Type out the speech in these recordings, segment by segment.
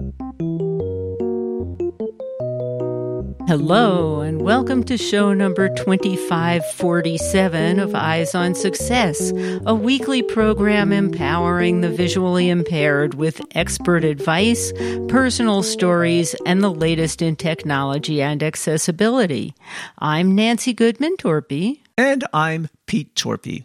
Hello, and welcome to show number 2547 of Eyes on Success, a weekly program empowering the visually impaired with expert advice, personal stories, and the latest in technology and accessibility. I'm Nancy Goodman-Torpy. And I'm Pete Torpy.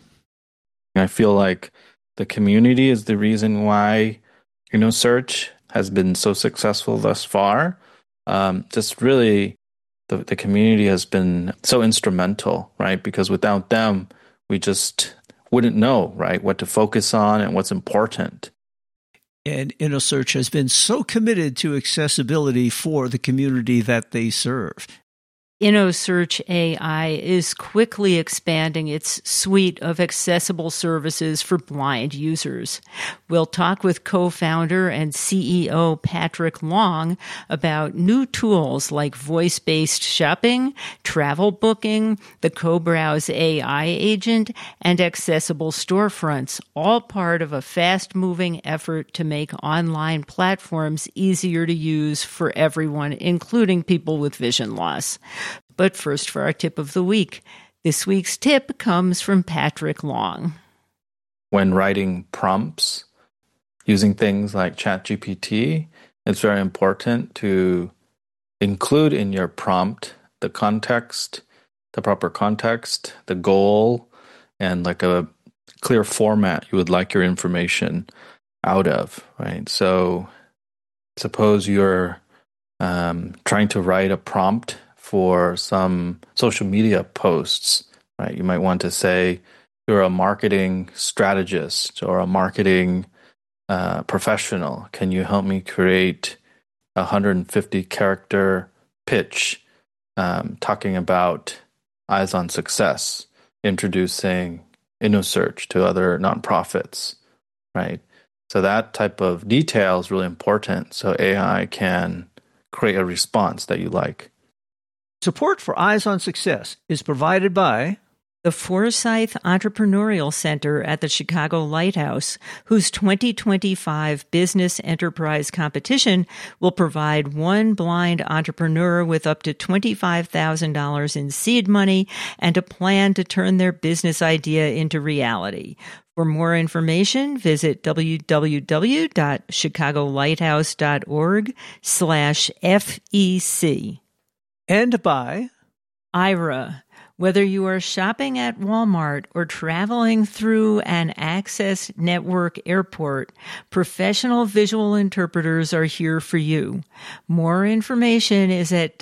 I feel like the community is the reason why InnoSearch has been so successful thus far. Just really, the community has been so instrumental, right? Because without them, we just wouldn't know, right, what to focus on and what's important. And InnoSearch has been so committed to accessibility for the community that they serve. InnoSearch AI is quickly expanding its suite of accessible services for blind users. We'll talk with co-founder and CEO Patrick Long about new tools like voice-based shopping, travel booking, the CoBrowse AI agent, and accessible storefronts, all part of a fast-moving effort to make online platforms easier to use for everyone, including people with vision loss. But first, for our tip of the week. This week's tip comes from Patrick Long. When writing prompts using things like ChatGPT, it's very important to include in your prompt the context, the proper context, the goal, and like a clear format you would like your information out of, right? So suppose you're trying to write a prompt for some social media posts, right? You might want to say you're a marketing strategist or a marketing professional. Can you help me create a 150-character pitch talking about Eyes on Success, introducing InnoSearch to other nonprofits, right? So that type of detail is really important so AI can create a response that you like. Support for Eyes on Success is provided by the Forsyth Entrepreneurial Center at the Chicago Lighthouse, whose 2025 Business Enterprise Competition will provide one blind entrepreneur with up to $25,000 in seed money and a plan to turn their business idea into reality. For more information, visit www.chicagolighthouseorg/FEC. And by Aira. Whether you are shopping at Walmart or traveling through an Access Network airport, professional visual interpreters are here for you. More information is at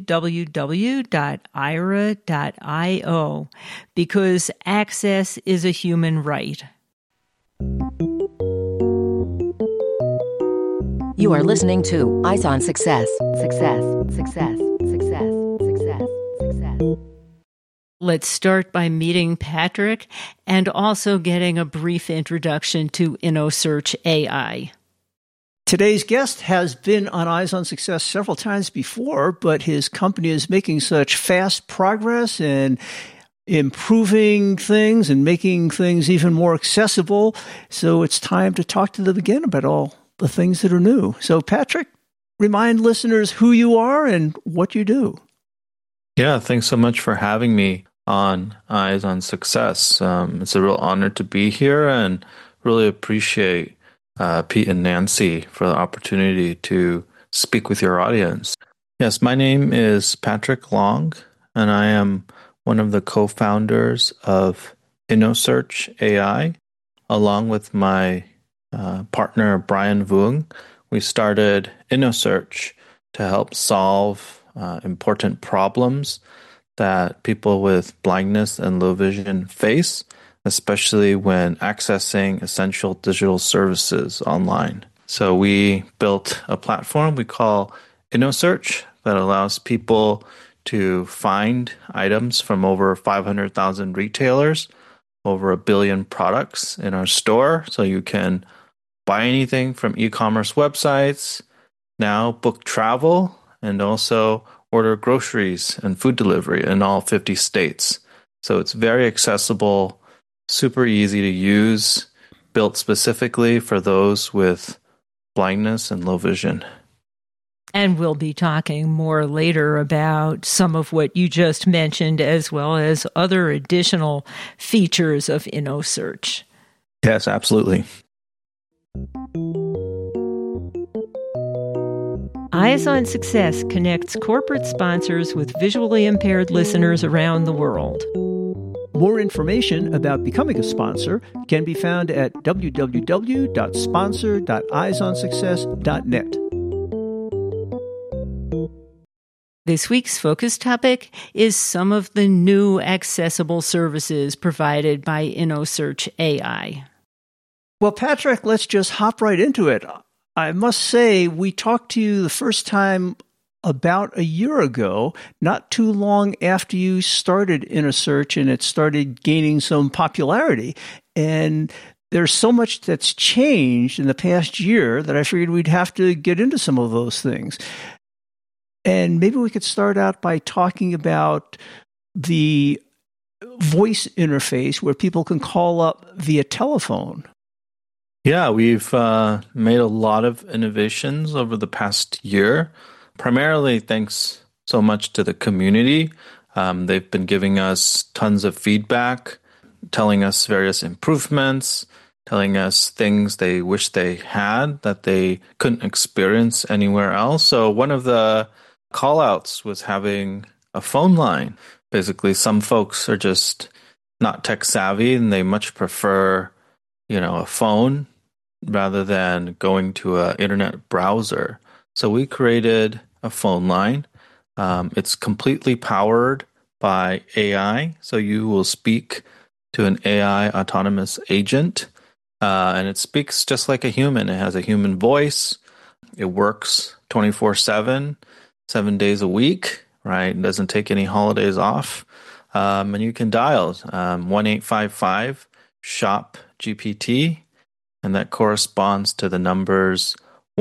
www.aira.io, because access is a human right. You are listening to Eyes on Success. Success, success, success, success, success. Let's start by meeting Patrick and also getting a brief introduction to InnoSearch AI. Today's guest has been on Eyes on Success several times before, but his company is making such fast progress and improving things and making things even more accessible. So it's time to talk to them again about all the things that are new. So Patrick, remind listeners who you are and what you do. Yeah, thanks so much for having me on Eyes on Success. It's a real honor to be here and really appreciate Pete and Nancy for the opportunity to speak with your audience. Yes, my name is Patrick Long, and I am one of the co-founders of InnoSearch AI, along with my partner Brian Vuong. We started InnoSearch to help solve important problems that people with blindness and low vision face, especially when accessing essential digital services online. So we built a platform we call InnoSearch that allows people to find items from over 500,000 retailers, over 1 billion products in our store. So you can buy anything from e-commerce websites, now book travel, and also order groceries and food delivery in all 50 states. So it's very accessible, super easy to use, built specifically for those with blindness and low vision. And we'll be talking more later about some of what you just mentioned, as well as other additional features of InnoSearch. Yes, absolutely. Eyes on Success connects corporate sponsors with visually impaired listeners around the world. More information about becoming a sponsor can be found at www.sponsor.eyesonsuccess.net. This week's focus topic is some of the new accessible services provided by InnoSearch AI. Well, Patrick, let's just hop right into it. I must say, we talked to you the first time about a year ago, not too long after you started InnoSearch and it started gaining some popularity. And there's so much that's changed in the past year that I figured we'd have to get into some of those things. And maybe we could start out by talking about the voice interface where people can call up via telephone. Yeah, we've made a lot of innovations over the past year, primarily thanks so much to the community. They've been giving us tons of feedback, telling us various improvements, telling us things they wish they had that they couldn't experience anywhere else. So one of the call-outs was having a phone line. Basically, some folks are just not tech savvy and they much prefer, a phone rather than going to an internet browser. So we created a phone line. It's completely powered by AI. So you will speak to an AI autonomous agent, and it speaks just like a human. It has a human voice. It works 24/7. 7 days a week, right? It doesn't take any holidays off. And you can dial 1-855-SHOP-GPT, and that corresponds to the numbers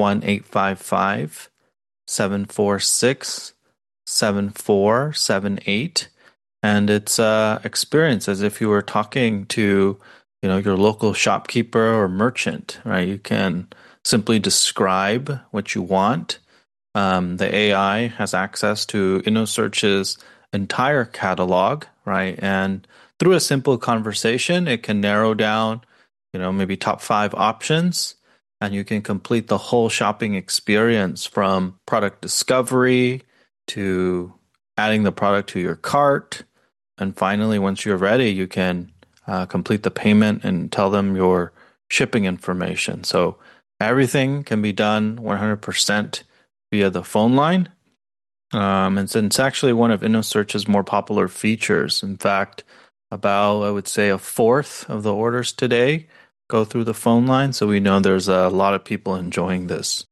1-855-746-7478. And it's experience as if you were talking to, your local shopkeeper or merchant, right? You can simply describe what you want. The AI has access to InnoSearch's entire catalog, right? And through a simple conversation, it can narrow down, maybe top 5 options, and you can complete the whole shopping experience from product discovery to adding the product to your cart. And finally, once you're ready, you can complete the payment and tell them your shipping information. So everything can be done 100% via the phone line. And it's actually one of InnoSearch's more popular features. In fact, about, I would say, a fourth of the orders today go through the phone line. So we know there's a lot of people enjoying this.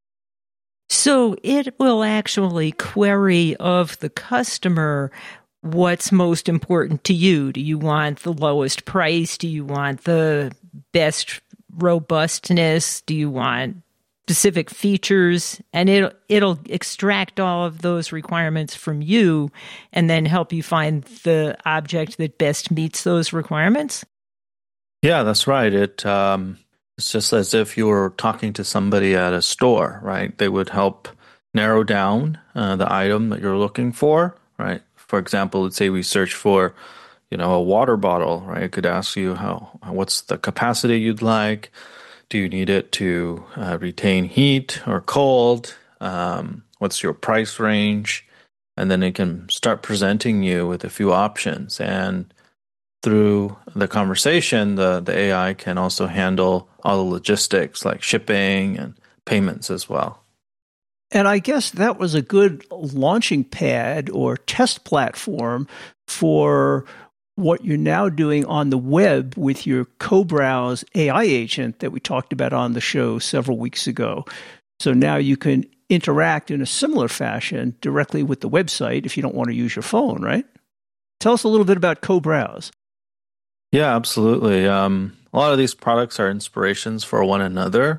So it will actually query of the customer what's most important to you. Do you want the lowest price? Do you want the best robustness? Do you want specific features? And it'll extract all of those requirements from you and then help you find the object that best meets those requirements? Yeah, that's right. It's just as if you were talking to somebody at a store, right? They would help narrow down the item that you're looking for, right? For example, let's say we search for, a water bottle, right? It could ask you what's the capacity you'd like. Do you need it to retain heat or cold? What's your price range? And then it can start presenting you with a few options. And through the conversation, the AI can also handle all the logistics like shipping and payments as well. And I guess that was a good launching pad or test platform for what you're now doing on the web with your CoBrowse AI agent that we talked about on the show several weeks ago. So now you can interact in a similar fashion directly with the website if you don't want to use your phone, right? Tell us a little bit about CoBrowse. Yeah, absolutely. A lot of these products are inspirations for one another.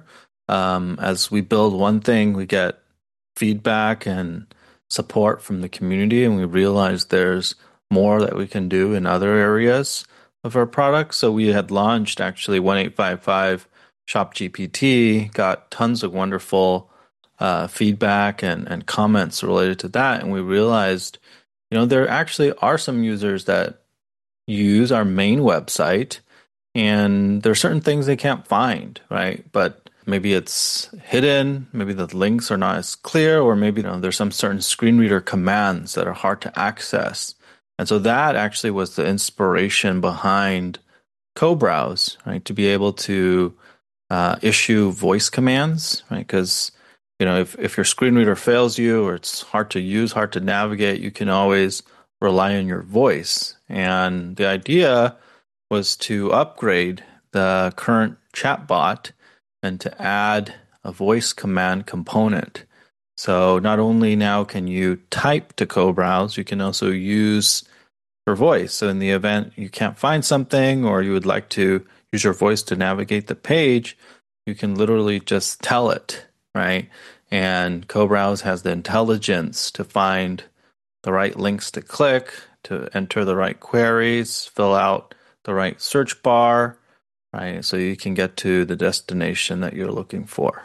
As we build one thing, we get feedback and support from the community, and we realize there's more that we can do in other areas of our products. So we had launched actually 1-855-SHOP-GPT, got tons of wonderful feedback and comments related to that. And we realized, there actually are some users that use our main website, and there are certain things they can't find, right? But maybe it's hidden, maybe the links are not as clear, or maybe there's some certain screen reader commands that are hard to access. And so that actually was the inspiration behind CoBrowse, right? To be able to issue voice commands, right? Because if your screen reader fails you, or it's hard to use, hard to navigate, you can always rely on your voice. And the idea was to upgrade the current chatbot and to add a voice command component. So not only now can you type to CoBrowse, you can also use your voice. So in the event you can't find something, or you would like to use your voice to navigate the page, you can literally just tell it, right? And CoBrowse has the intelligence to find the right links to click, to enter the right queries, fill out the right search bar, right? So you can get to the destination that you're looking for.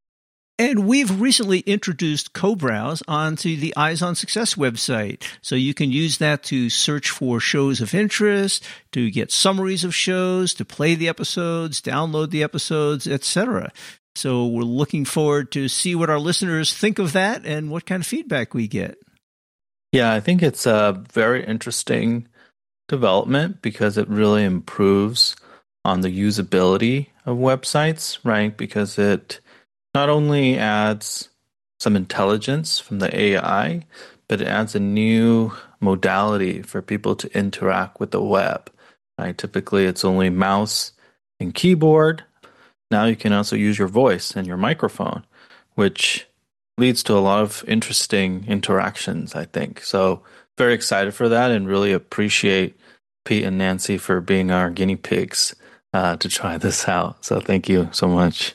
And we've recently introduced CoBrowse onto the Eyes on Success website. So you can use that to search for shows of interest, to get summaries of shows, to play the episodes, download the episodes, etc. So we're looking forward to see what our listeners think of that and what kind of feedback we get. Yeah, I think it's a very interesting development because it really improves on the usability of websites, right? Because it not only adds some intelligence from the AI, but it adds a new modality for people to interact with the web, right? Typically, it's only mouse and keyboard. Now you can also use your voice and your microphone, which leads to a lot of interesting interactions, I think. So very excited for that and really appreciate Pete and Nancy for being our guinea pigs to try this out. So thank you so much.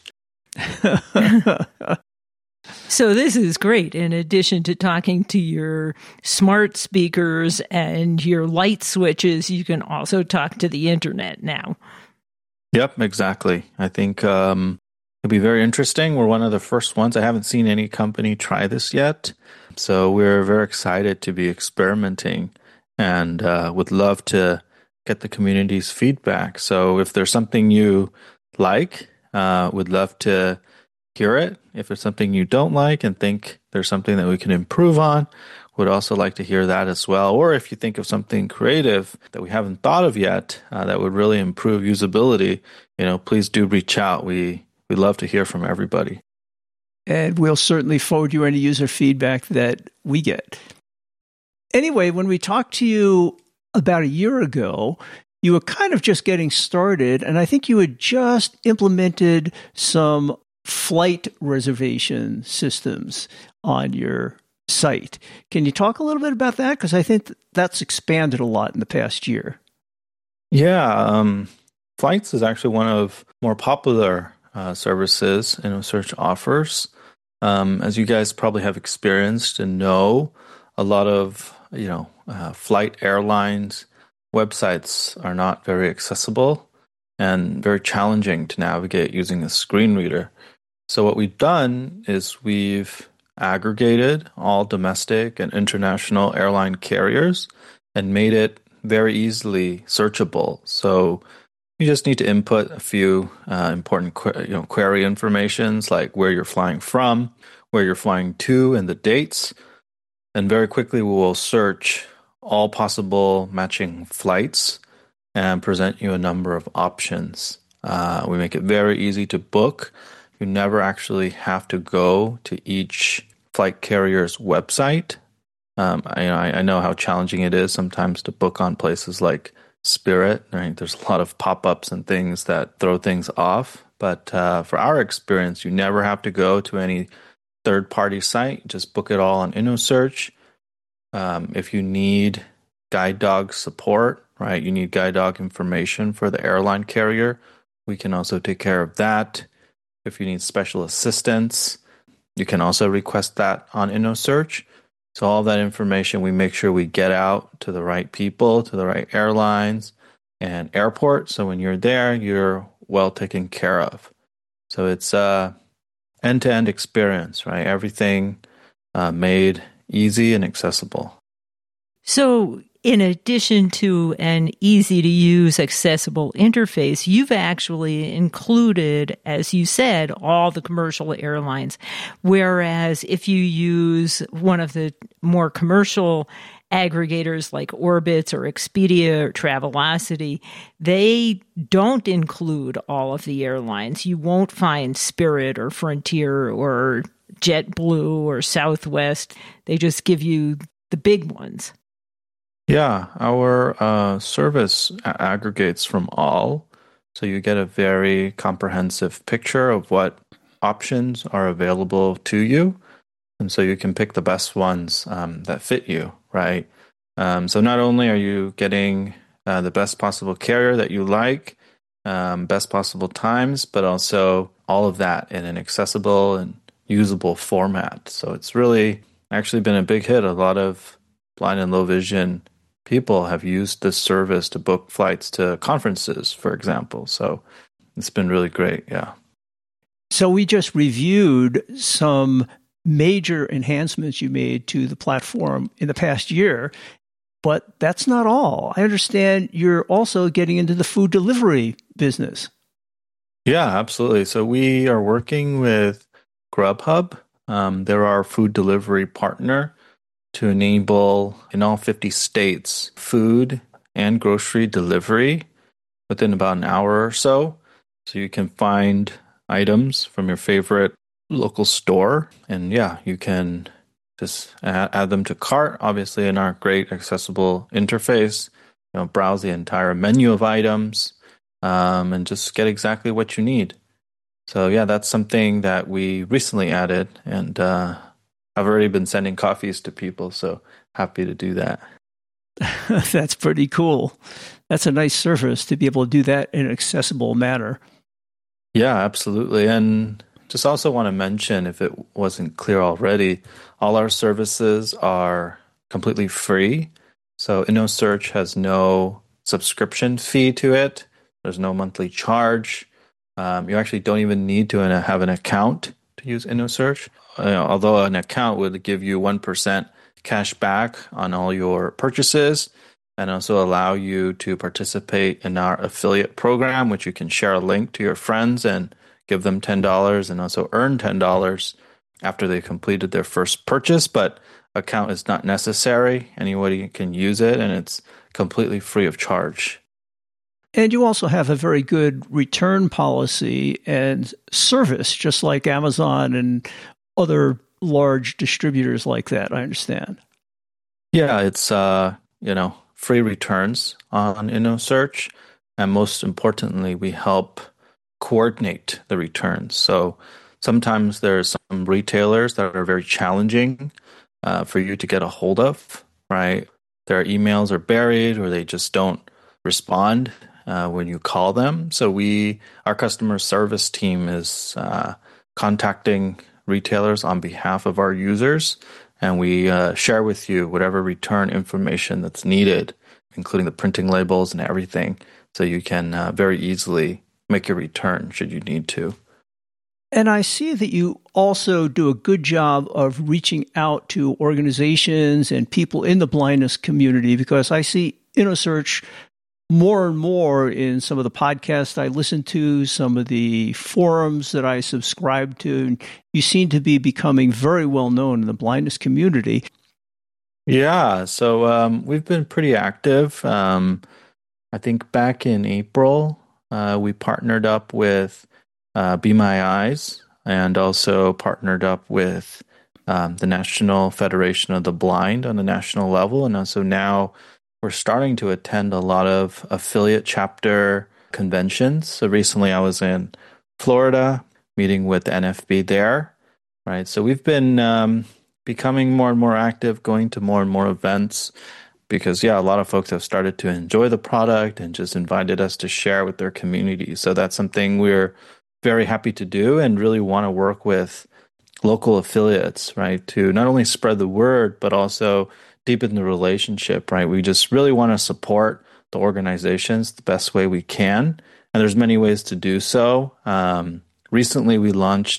So this is great. In addition to talking to your smart speakers and your light switches, you can also talk to the internet now. Yep, exactly. I think it'll be very interesting. We're one of the first ones. I haven't seen any company try this yet. So we're very excited to be experimenting and would love to get the community's feedback. So if there's something you like, would love to hear it. If it's something you don't like and think there's something that we can improve on, would also like to hear that as well. Or if you think of something creative that we haven't thought of yet that would really improve usability, please do reach out. We'd love to hear from everybody. And we'll certainly forward you any user feedback that we get. Anyway, when we talked to you about a year ago, you were kind of just getting started, and I think you had just implemented some flight reservation systems on your site. Can you talk a little bit about that? Because I think that's expanded a lot in the past year. Yeah, Flights is actually one of more popular services InnoSearch offers. As you guys probably have experienced and know, a lot of flight airlines websites are not very accessible and very challenging to navigate using a screen reader. So what we've done is we've aggregated all domestic and international airline carriers and made it very easily searchable. So you just need to input a few important query informations like where you're flying from, where you're flying to, and the dates. And very quickly we will search all possible matching flights and present you a number of options. We make it very easy to book. You never actually have to go to each flight carrier's website. I know how challenging it is sometimes to book on places like Spirit. Right? There's a lot of pop-ups and things that throw things off. But for our experience, you never have to go to any third-party site. Just book it all on InnoSearch. If you need guide dog support, right, you need guide dog information for the airline carrier, we can also take care of that. If you need special assistance, you can also request that on InnoSearch. So all that information, we make sure we get out to the right people, to the right airlines and airport. So when you're there, you're well taken care of. So it's end-to-end experience, right? Everything made easy and accessible. So, in addition to an easy-to-use, accessible interface, you've actually included, as you said, all the commercial airlines. Whereas if you use one of the more commercial aggregators like Orbitz or Expedia or Travelocity, they don't include all of the airlines. You won't find Spirit or Frontier or JetBlue or Southwest. They just give you the big ones. Yeah, our service aggregates from all, so you get a very comprehensive picture of what options are available to you, and so you can pick the best ones that fit you, right? So not only are you getting the best possible carrier that you like, best possible times, but also all of that in an accessible and usable format. So it's really actually been a big hit. A lot of blind and low vision people have used this service to book flights to conferences, for example. So it's been really great. Yeah. So we just reviewed some major enhancements you made to the platform in the past year, but that's not all. I understand you're also getting into the food delivery business. Yeah, absolutely. So we are working with Grubhub. They're our food delivery partner to enable in all 50 states food and grocery delivery within about an hour or so. So you can find items from your favorite local store, and yeah, you can just add them to cart, obviously in our great accessible interface, browse the entire menu of items, and just get exactly what you need. So yeah, that's something that we recently added, and I've already been sending coffees to people, so happy to do that. That's pretty cool. That's a nice service to be able to do that in an accessible manner. Yeah, absolutely. And just also want to mention, if it wasn't clear already, all our services are completely free. So InnoSearch has no subscription fee to it. There's no monthly charge. You actually don't even need to have an account to use InnoSearch. Although an account would give you 1% cash back on all your purchases, and also allow you to participate in our affiliate program, which you can share a link to your friends and give them $10 and also earn $10 after they completed their first purchase. But account is not necessary. Anybody can use it, and it's completely free of charge. And you also have a very good return policy and service, just like Amazon and other large distributors like that, I understand. Yeah, it's free returns on InnoSearch, and most importantly, we help coordinate the returns. So sometimes there's some retailers that are very challenging for you to get a hold of, right? Their emails are buried, or they just don't respond when you call them. So our customer service team is contacting retailers on behalf of our users, and we share with you whatever return information that's needed, including the printing labels and everything, so you can very easily make your return should you need to. And I see that you also do a good job of reaching out to organizations and people in the blindness community, because I see InnoSearch more and more in some of the podcasts I listen to, some of the forums that I subscribe to. And you seem to be becoming very well known in the blindness community. Yeah, so we've been pretty active. I think back in April, we partnered up with Be My Eyes, and also partnered up with the National Federation of the Blind on the national level. And also now we're starting to attend a lot of affiliate chapter conventions. So recently I was in Florida meeting with the NFB there, right? So we've been becoming more and more active, going to more and more events, because, yeah, a lot of folks have started to enjoy the product and just invited us to share with their community. So that's something we're very happy to do, and really want to work with local affiliates, right, to not only spread the word, but also deepen the relationship, right? We just really want to support the organizations the best way we can. And there's many ways to do so. Recently, we launched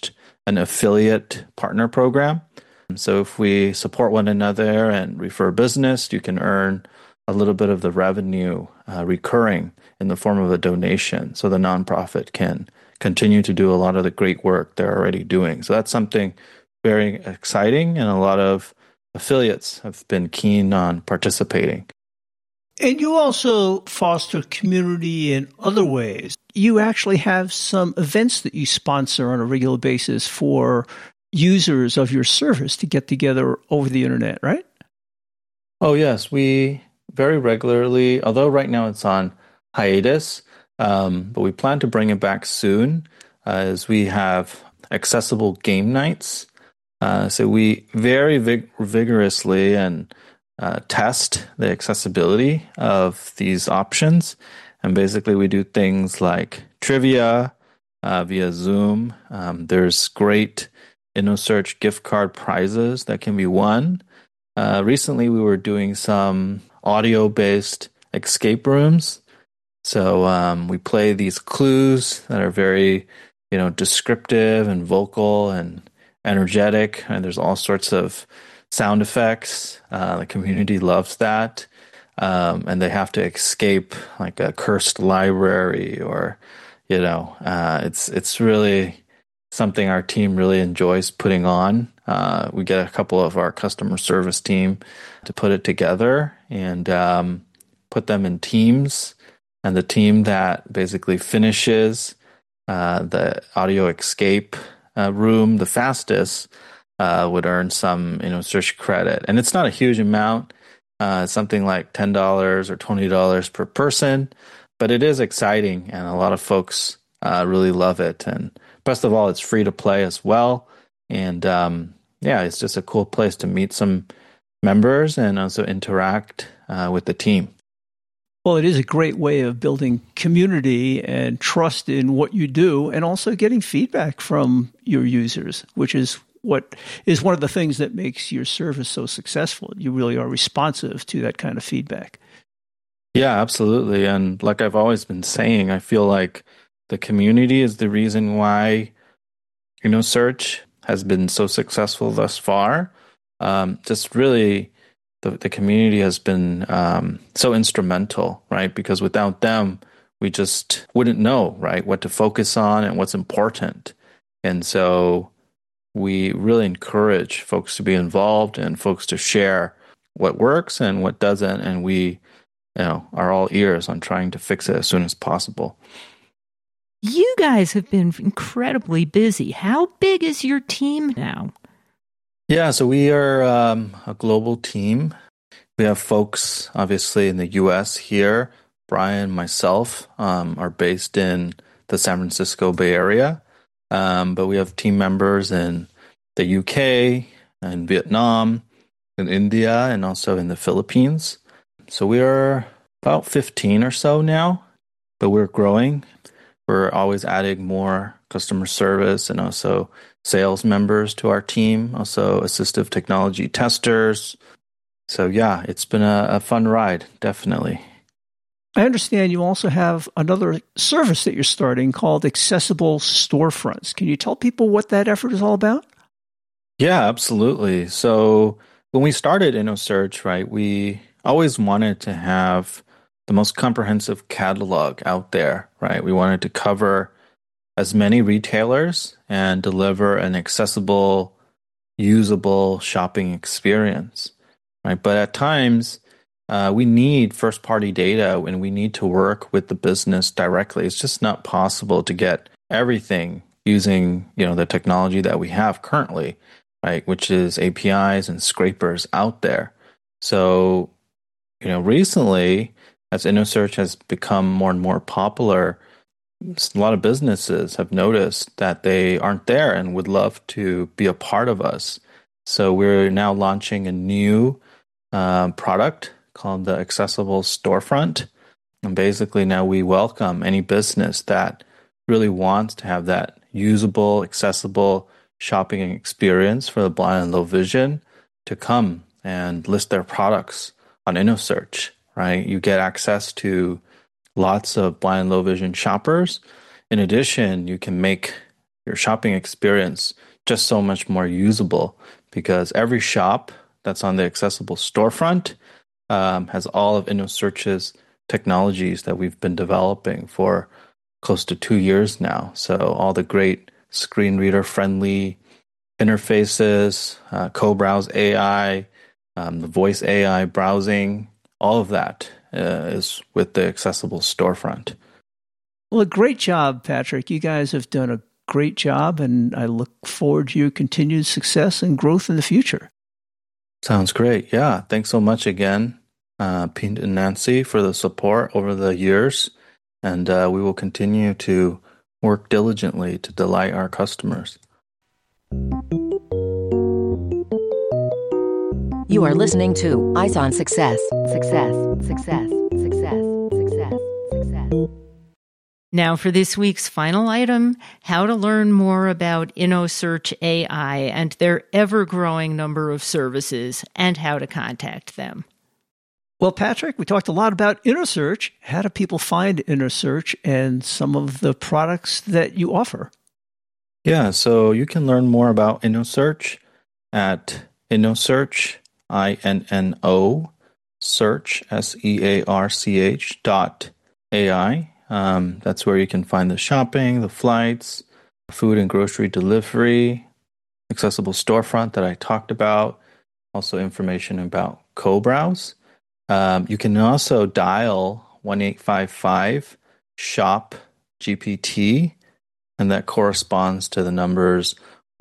an affiliate partner program. So if we support one another and refer business, you can earn a little bit of the revenue recurring in the form of a donation. So the nonprofit can continue to do a lot of the great work they're already doing. So that's something very exciting, and a lot of affiliates have been keen on participating. And you also foster community in other ways. You actually have some events that you sponsor on a regular basis for users of your service to get together over the internet, right? Oh, yes. We very regularly, although right now it's on hiatus, but we plan to bring it back soon as we have accessible game nights. So we very vigorously and test the accessibility of these options. And basically we do things like trivia via Zoom. There's great InnoSearch gift card prizes that can be won. Recently, we were doing some audio-based escape rooms. So we play these clues that are very, descriptive and vocal and energetic. And there's all sorts of sound effects. The community loves that. And they have to escape like a cursed library or, it's really something our team really enjoys putting on. We get a couple of our customer service team to put it together and put them in teams. And the team that basically finishes the audio escape room the fastest would earn some search credit. And it's not a huge amount. It's something like $10 or $20 per person. But it is exciting, and a lot of folks really love it. And best of all, it's free to play as well. And it's just a cool place to meet some members and also interact with the team. Well, it is a great way of building community and trust in what you do, and also getting feedback from your users, which is what is one of the things that makes your service so successful. You really are responsive to that kind of feedback. Yeah, absolutely. And like I've always been saying, I feel like the community is the reason why Search has been so successful thus far. Just really, the community has been so instrumental, right? Because without them, we just wouldn't know, right, what to focus on and what's important. And so we really encourage folks to be involved and folks to share what works and what doesn't. And we, are all ears on trying to fix it as soon as possible. You guys have been incredibly busy. How big is your team now? Yeah, so we are a global team. We have folks, obviously, in the U.S. here. Brian, myself, are based in the San Francisco Bay Area. But we have team members in the UK, and Vietnam, in India, and also in the Philippines. So we are about 15 or so now, but we're growing. We're always adding more customer service and also sales members to our team, also assistive technology testers. So yeah, it's been a fun ride, definitely. I understand you also have another service that you're starting called Accessible Storefronts. Can you tell people what that effort is all about? Yeah, absolutely. So when we started InnoSearch, right, we always wanted to have the most comprehensive catalog out there, right? We wanted to cover as many retailers and deliver an accessible, usable shopping experience, right? But at times, we need first-party data and we need to work with the business directly. It's just not possible to get everything using, the technology that we have currently, right? Which is APIs and scrapers out there. So, recently, as InnoSearch has become more and more popular, a lot of businesses have noticed that they aren't there and would love to be a part of us. So we're now launching a new product called the Accessible Storefront. And basically now we welcome any business that really wants to have that usable, accessible shopping experience for the blind and low vision to come and list their products on InnoSearch, right? You get access to lots of blind and low vision shoppers. In addition, you can make your shopping experience just so much more usable because every shop that's on the accessible storefront has all of InnoSearch's technologies that we've been developing for close to 2 years now. So all the great screen reader friendly interfaces, co-browse AI, the voice AI browsing, all of that is with the accessible storefront. Well, a great job, Patrick. You guys have done a great job, and I look forward to your continued success and growth in the future. Sounds great. Yeah. Thanks so much again, Pete and Nancy, for the support over the years. And we will continue to work diligently to delight our customers. You are listening to Eyes on Success. Success, success, success, success, success. Now for this week's final item, how to learn more about InnoSearch AI and their ever-growing number of services and how to contact them. Well, Patrick, we talked a lot about InnoSearch. How do people find InnoSearch and some of the products that you offer? Yeah, so you can learn more about InnoSearch at InnoSearch, INNO, search, SEARCH.ai. That's where you can find the shopping, the flights, food and grocery delivery, accessible storefront that I talked about, also information about co-browse. You can also dial 1-855-SHOP-GPT, and that corresponds to the numbers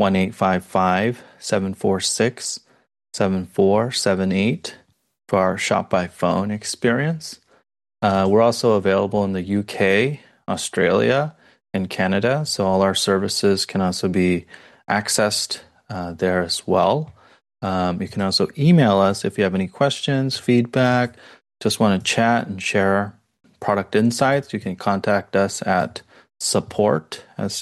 1-855-746-7478 for our Shop by Phone experience. We're also available in the UK, Australia, and Canada, so all our services can also be accessed there as well. You can also email us if you have any questions, feedback, just want to chat and share product insights. You can contact us at support,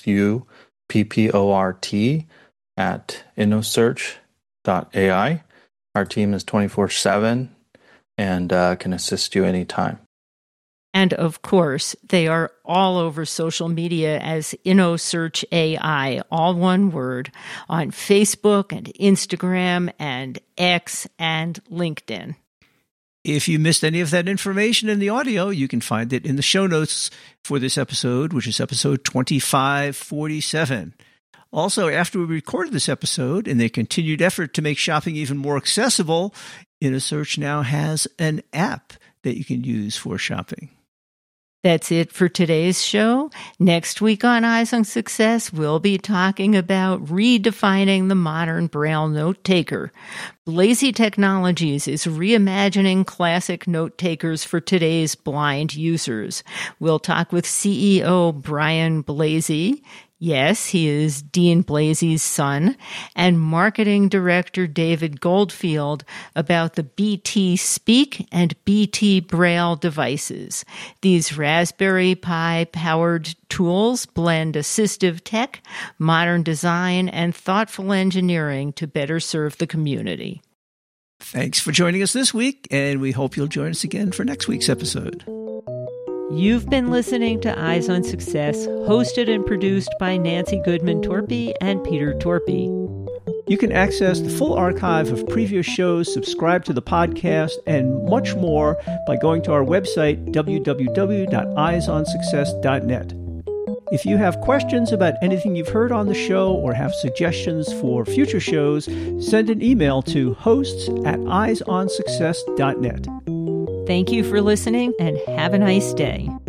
SUPPORT, at InnoSearch.ai. Our team is 24/7 and can assist you anytime. And of course, they are all over social media as InnoSearch AI, all one word, on Facebook and Instagram and X and LinkedIn. If you missed any of that information in the audio, you can find it in the show notes for this episode, which is episode 2547. Also, after we recorded this episode, in their continued effort to make shopping even more accessible, InnoSearch now has an app that you can use for shopping. That's it for today's show. Next week on Eyes on Success, we'll be talking about redefining the modern Braille note taker. Blazy Technologies is reimagining classic note takers for today's blind users. We'll talk with CEO Brian Blazy. Yes, he is Dean Blazy's son, and marketing director David Goldfield about the BT Speak and BT Braille devices. These Raspberry Pi powered tools blend assistive tech, modern design, and thoughtful engineering to better serve the community. Thanks for joining us this week, and we hope you'll join us again for next week's episode. You've been listening to Eyes on Success, hosted and produced by Nancy Goodman Torpy and Peter Torpy. You can access the full archive of previous shows, subscribe to the podcast, and much more by going to our website, www.eyesonsuccess.net. If you have questions about anything you've heard on the show or have suggestions for future shows, send an email to hosts@eyesonsuccess.net. Thank you for listening and have a nice day.